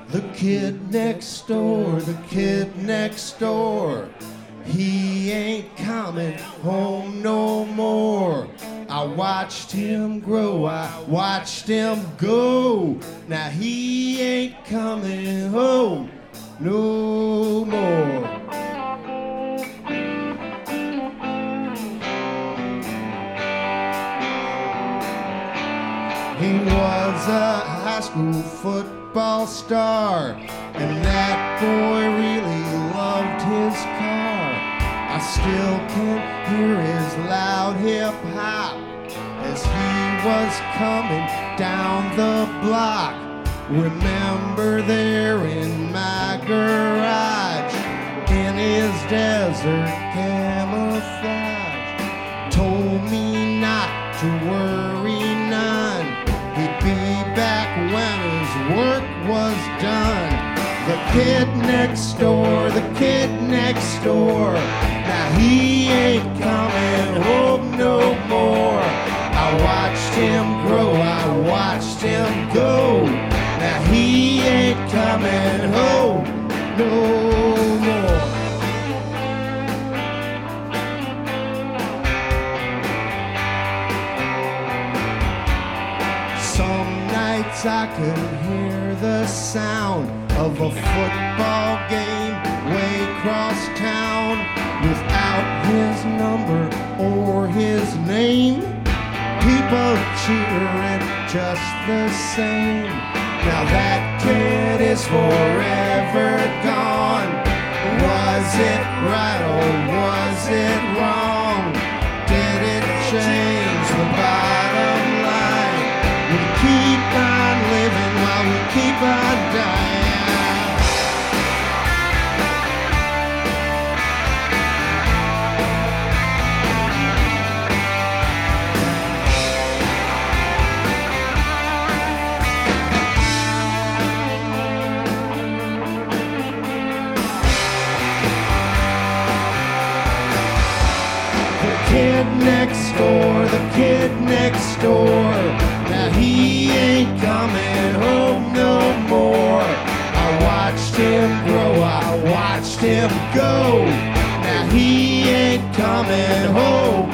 The kid next door, the kid next door, he ain't coming home no more. I watched him grow, I watched him go. Now he ain't coming home no more. He was a high school football star, and that boy really loved his car. I still can hear his loud hip hop as he was coming down the block. Remember there in my garage, in his desert camouflage, told me not to worry none. He'd be back when his work was done. The kid next door, the kid next door, now he ain't coming home no more. I watched him grow, I watched him go. Now he ain't coming home no more. Some nights I could hear the sound of a football game way across town. Without his number or his name, people cheering just the same. Now that kid is forever gone. Was it right or was it wrong? Did it change the bottom line? We keep on living while we keep on dying. Kid next door, the kid next door, now he ain't coming home no more. I watched him grow, I watched him go. Now he ain't coming home.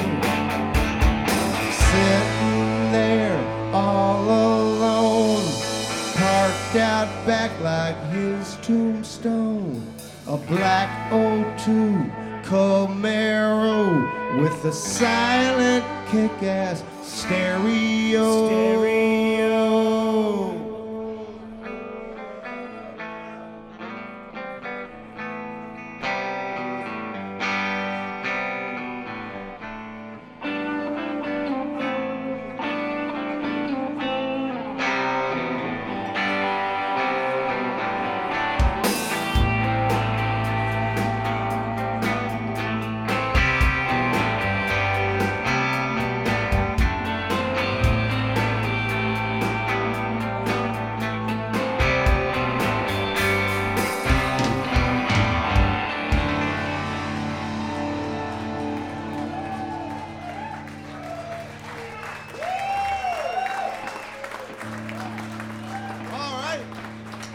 Sitting there all alone, parked out back like his tombstone. A black '02 Camaro with a silent kick-ass stereo.